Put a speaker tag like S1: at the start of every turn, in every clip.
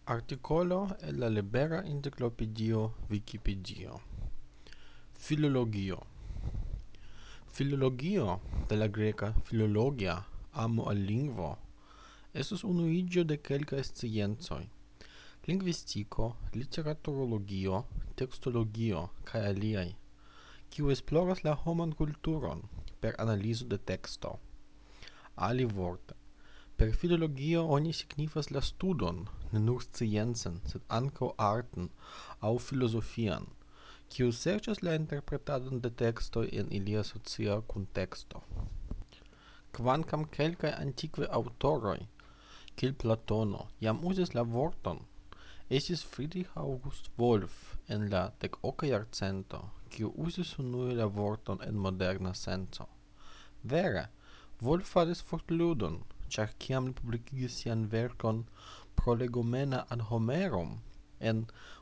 S1: Articolo el la Libera Enciclopedio Wikipedio. Filologio. Filologio, de la greca filologia, amo al lingvo, estus unuigio de kelkaj sciencoj: lingvistiko, literaturologio, tekstologio kaj aliaj, kiu esploras la homan kulturon per analizo de teksto. Alivorte, per filologio oni signifas la studon, ne nur sciencen, sed ankaŭ arten aŭ filozofian, kiu serĉas la interpretadon de tekstoj en ilia socia kunteksto. Kvankam kelkaj antikvaj aŭtoroj, kiel Platono, jam uzis la vorton, estis Friedrich August Wolff en la 10. jarcento, kiu uzis unue la vorton en moderna senco. Vere, Wolff faris fortludon, ĉar kiam li publikigis sian verkon Prolegomena ad Homerum en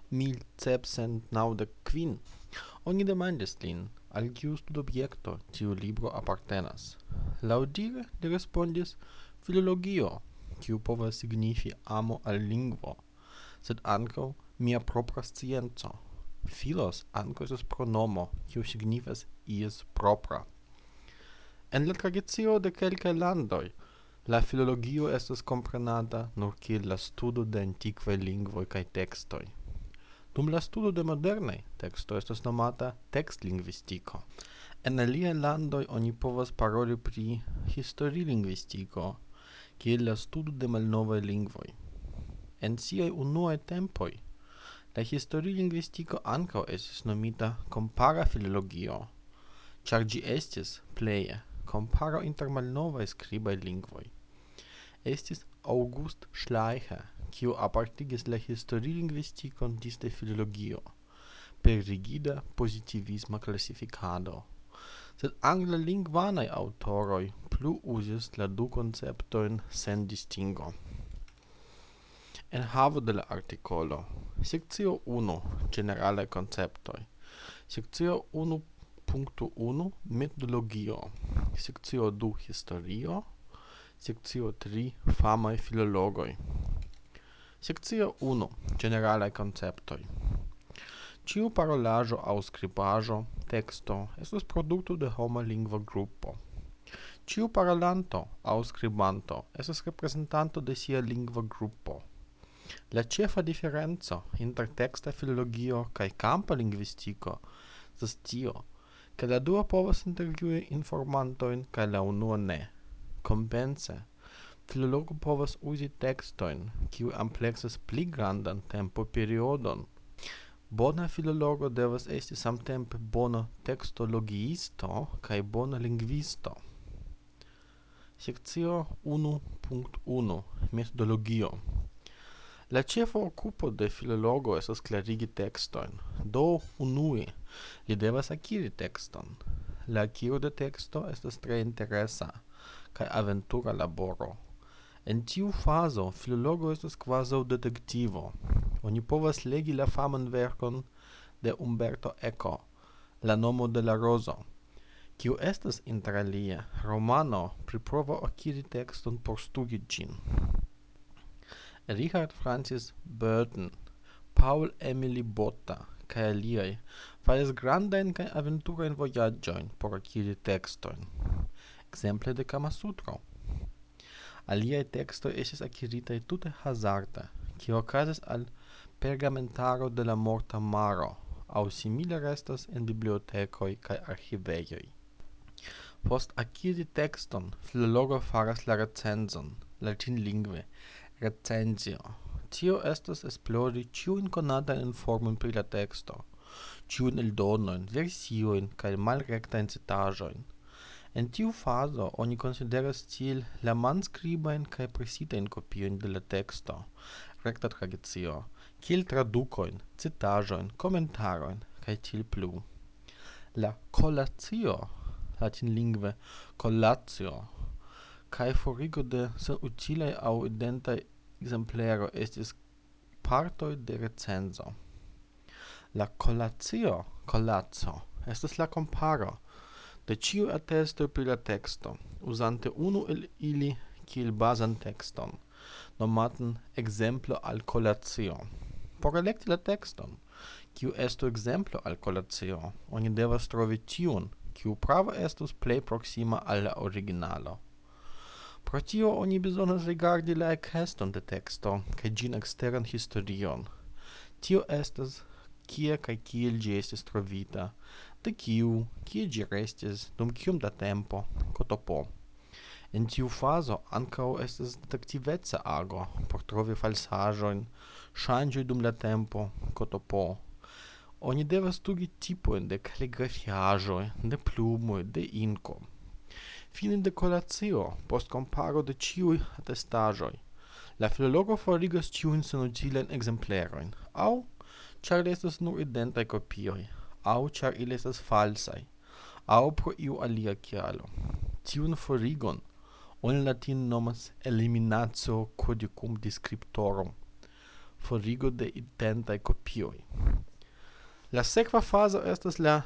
S1: 1795, oni demandis lin, al kiu studobjekto tiu libro apartenas. Laŭdire li respondis: filologio, kiu povas signifi amo al lingvo, sed ankaŭ mia propra scienco. Filos ankaŭ estas pronomo, kiu signifas ies propra. En la tradicio de kelkaj landoj, la filologio estas komprenata nur kiel la studo de antikvaj lingvoj kaj tekstoj. Dum la studo de modernaj tekstoj estas nomata tekstlingvistiko. En aliaj landoj oni povas paroli pri historilingvistiko, kiel la studo de malnovaj lingvoj. En siaj unuaj tempoj, la historilingvistiko ankaŭ estis nomita kompara filologio, ĉar ĝi estis pleje comparo inter malnovaj skribaj lingvoj. Estis August Schleicher, kiu apartigis la historilingvistikon disde filologio, per rigida pozitivisma klasifikado. Sed anglalingvanaj aŭtoroj plu uzis la du konceptojn sen distingo. Enhavo de la artikolo. Sekcio 1. Generalaj konceptoj. Sekcio 1.1 Metodologio. Sekcio 2 Historio. Sekcio 3 Famaj filologoj. Sekcio 1 Generalaj konceptoj. Ĉiu parolaĵo aŭ skribaĵo, teksto, estas produkto de homa lingva grupo. Ĉiu parolanto aŭ skribanto estas reprezentanto de sia lingva grupo. La ĉefa diferenco inter teksta filologio kaj kampa lingvistiko estas tio, ke la dua povas intervjui informantojn kaj la unua ne. Kompense, filologo povas uzi tekstojn, kiuj ampleksas pli grandan tempoperiodon. Bona filologo devas esti samtempe bona tekstologiisto kaj bona lingvisto. Sekcio 1.1 Metodologio. La ĉefa okupo de filologo estas klarigi tekstojn. Do, unue, li devas akiri tekston. La akiro de teksto estas tre interesa kaj aventura laboro. En tiu fazo, filologo estas kvazaŭ detektivo. Oni povas legi la faman verkon de Umberto Eco, La nomo de la rozo, kiu estas interalie romano pri provo akiri tekston por studi ĝin. Richard Francis Burton, Paul Emily Botta kaj aliaj faris grandajn kaj aventurajn vojaĝojn por akiri tekstojn. Ekzemple de Kamasutro. Aliaj tekstoj estis akiritaj tute hazarde, kio okazis al pergamentaro de la Morta Maro, aŭ simile restas en bibliotekoj kaj arĥivejoj. Post akiri tekston, filologo faras la recenzon, latinlingve recenzio. Tio estas esplori ĉiujn konatajn informojn pri la teksto, ĉiujn eldonojn, versiojn kaj malrektajn citaĵojn. En tiu fazo oni konsideras tiel la manskribajn kaj presitajn kopiojn de la teksto, rekta tradicio, kiel tradukojn, citaĵojn, komentarojn kaj tiel plu. La kolacio, latinlingve collatio, kaj forigo de senutilaj aŭ identaj ekzemplero estis partoj de recenzo. La colatio, estas la komparo de ĉiuj atestoj pri la teksto, uzante unu el ili kiel bazan tekston, nomaten exemplo al colatio. Por elekti la tekston, kiu estu exemplo al colatio, oni devas trovi tiun, kiu prava estus plej proksima al la originalo. Pro tio oni bezonas rigardi la ekeston de teksto kaj ĝin eksteran historion. Tio estas kie kaj kiel ĝi estis trovita, de kiu, kie ĝi restis, dum kiom da tempo, ktp. En tiu fazo ankaŭ estas detektiveca ago por trovi falsaĵojn, ŝanĝoj dum la tempo, ktp. Oni devas stugi tipojn de kaligrafiaĵoj, de plumoj, de inko. Fine de kolacio, post komparo de ĉiuj atestaĵoj, la filologo forigas ĉiujn senutilajn ekzemplerojn, aŭ ĉar estas nur identaj kopioj, aŭ ĉar ili estas falsaj, aŭ pro iu alia kialo. Tiun forigon oni latine nomas eliminatio codicum descriptorum, forigo de identaj kopioj. La sekva fazo estas la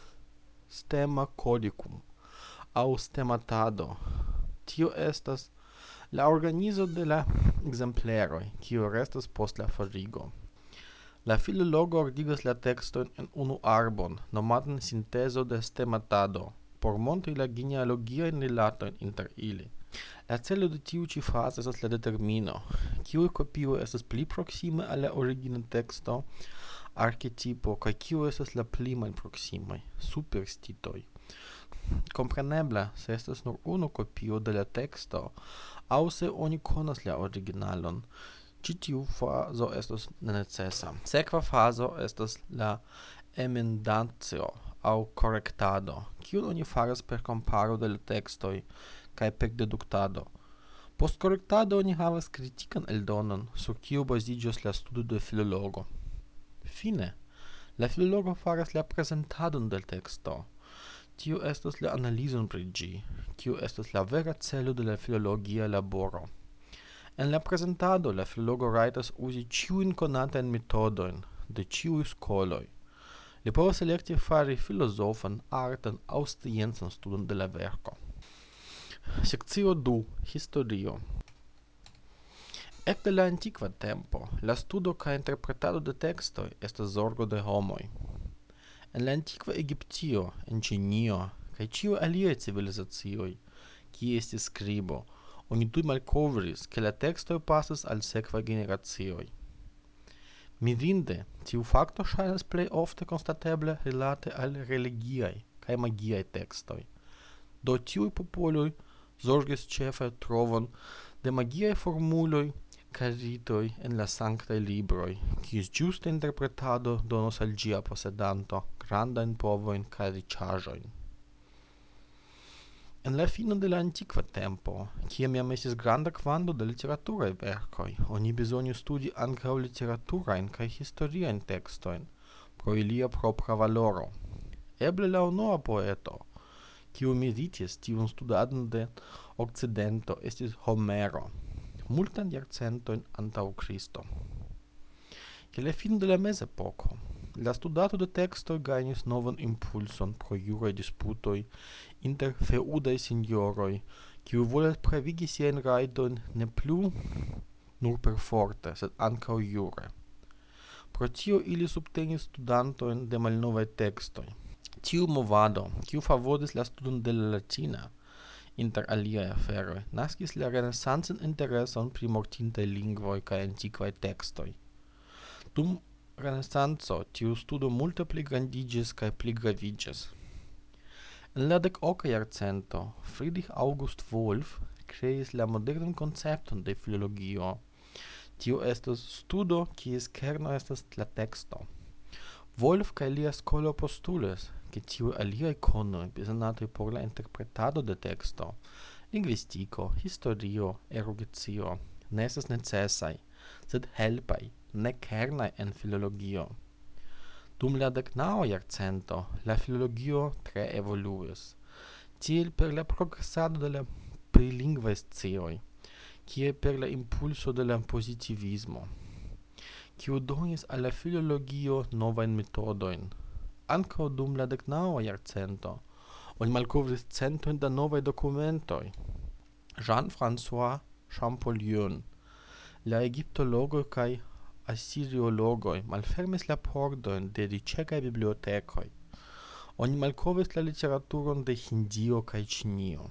S1: stema codicum, aŭ stematado. Tio estas la organizo de la ekzempleroj, kiu restas post la forigo. La filologo ordigas la tekston en unu arbon, nomatan sintezo de stematado, por montri la genealogiajn rilatojn inter ili. La celo de tiu ĉi fazo estas la determino, kiu kopio estas pli proksime al la origina teksto, archetipo, kaj kiu estas la pli malproksimaj, superstitoj. Kompreneble, se estas nur unu kopio de la teksto, aŭ se oni konas la originalon, ĉi tiu fazo estas nenecesa. Sekva fazo estas la emendatio aŭ korektado, kiun oni faras per komparo de la tekstoj kaj per deduktado. Post korektado oni havas kritikan eldonon, sur kiu baziĝos la studo de filologo. Fine, la filologo faras la prezentadon de teksto. Tio estas la analizon pri ĝi, kiu estas la vera celo de la filologia laboro. En la prezentado la filologo rajtas uzi ĉiujn konatajn metodojn de ĉiuj skoloj. Li povas elekti fari filozofan, artan aŭ sciencan studon de la verko. Sekcio 2. Historio. Ekde la antikva tempo, la studo kaj interpretado de tekstoj estas zorgo de homoj. En la antikva Egiptio, en Ĉinio kaj ĉiuj aliaj civilizacioj, kie estis skribo, oni tuj malkovris, ke la tekstoj pasas al sekvaj generacioj. Mirinde, tiu fakto ŝajnas plej ofte konstateble rilate al religiaj kaj magiaj tekstoj. Do tiuj popoloj zorgis ĉefe trovon de magiaj formuloj kaj ritoj en la sanktaj libroj, kies ĝusta interpretado donos al ĝia posedanto grandajn povojn kaj riĉaĵojn. En la fino de la antikva tempo, kiam jam estis granda kvanto de literaturaj verkoj, oni bezonis studi ankaŭ literaturajn kaj historiajn tekstojn pro ilia propra valoro. Eble la unua poeto, kiu meritis tiun studadon de Okcidento, estis Homero, multajn jarcentojn antaŭ Kristo. Je la fino de la mezepoko, la studado de tekstoj gajnis novan impulson pro juraj disputoj inter feŭdaj sinjoroj, kiuj volas pravigi siajn rajtojn ne plu nur perforte, sed ankaŭ jure. Pro tio ili subtenis studantojn de malnovaj tekstoj. Tiu movado, kiu favoris la studon de la latina, inter aliaj aferoj, naskis la renesancan intereson pri mortintaj lingvoj kaj antikvaj tekstoj. Dum Renesanco tiu studo multe pligrandiĝis kaj pligraviĝis. En la 10. jarcento Friedrich August Wolff kreis la modernan koncepton de filologio. Tio estas studo kies kerno estas la teksto. Wolff kaj lia skolo postulis, ke tiuj aliaj konoj bezonataj por la interpretado de teksto, lingvistiko, historio, erudicio, ne estas necesaj, sed helpaj, ne kernaj en filologio. Dum la 19. jarcento la filologio tre evoluis, tiel per la progresado de la prilingvaj scioj, kiel per la impulso de la positivismo, kiu donis al la filologio novajn metodojn. Ankaŭ dum la 19. jarcento oni malkovris centojn da novaj dokumentoj. Jean-François Champollion La egiptologoj kaj asiriologoj malfermis la pordojn de riĉegaj bibliotekoj. Oni malkovris la literaturon de Hindio kaj Ĉinio.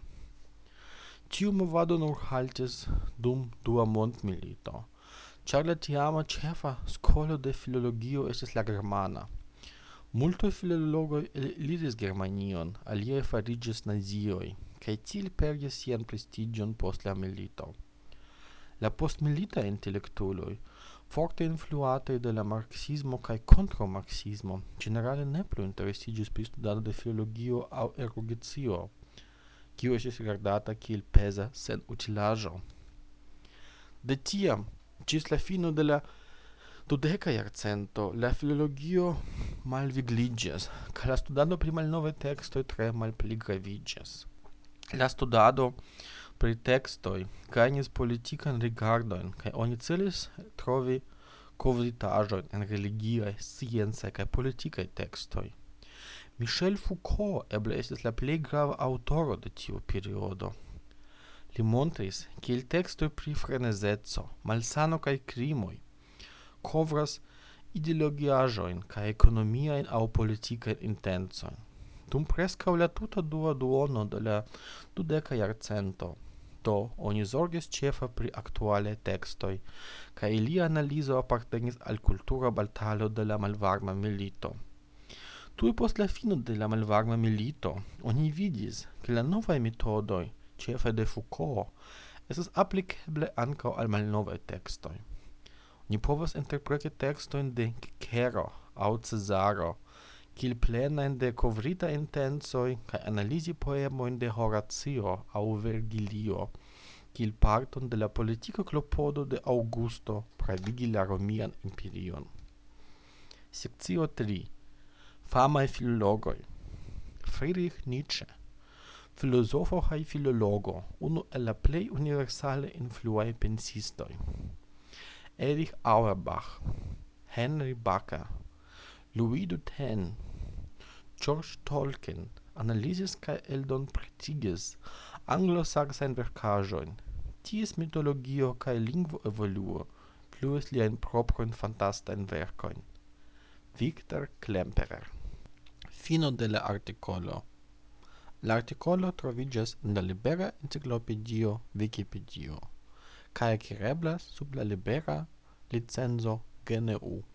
S1: Tiu movado nur haltis dum Dua mondmilito, ĉar la tiama ĉefa skolo de filologio estis la germana. Multoj filologoj eliris Germanion, aliaj fariĝis nazioj, kaj tiel perdis sian prestiĝon post la milito. La postmilitaj intelektuloj, forte influataj de la marksismo kaj kontraŭmarksismo, ĝenerale ne plu interesiĝis pri studado de filologio aŭ erudicio, kiu estis rigardata kiel peza senutilaĵo. De tiam ĝis la fino de la 20. jarcento la filologio malvigliĝis, kaj la studado pri malnovaj tekstoj tre malpligraviĝis. La studado pri tekstoj gajnis politikan rigardon, kaj oni celis trovi kovritaĵojn en religiaj, sciencaj kaj politikaj tekstoj. Michel Foucault eble estis la plej grava aŭtoro de tiu periodo. Li montris, kiel tekstoj pri frenezeco, malsano kaj krimoj kovras ideologiaĵojn kaj ekonomiajn aŭ politikajn intencojn. Dum preskaŭ la tuta dua duono de la 20. jarcento, do oni zorgis ĉefe pri aktualaj tekstoj, kaj ilia analizo apartenis al kultura batalo de la malvarma milito. Tuj post la fino de la malvarma milito, oni vidis, ke la novaj metodoj, ĉefe de Foucault, estas aplikeble ankaŭ al malnovaj tekstoj. Ni povas interpreti tekstojn de Cicero aŭ Cezaro kiel plenajn de kovrita intencoj kaj analizi poemojn de Horacio aŭ Vergilio kiel parton de la politika klopodo de Augusto pravigi la Romian Imperion. Sekcio 3. Famaj filologoj. Friedrich Nietzsche, filozofo kaj filologo, unu el la plej universale influaj pensistoj. Erich Auerbach, Henry Barker, Louis Dutain, George Tolkien analizis kaj eldonpretigis anglosaksajn verkaĵojn. Ties mitologio kaj lingvoevoluo pluis liajn proprajn fantastajn verkojn. Victor Klemperer. Fino de la artikolo. La artikolo troviĝas en la Libera Enciklopedio Vikipedio kaj akireblas sub la libera licenco GNU.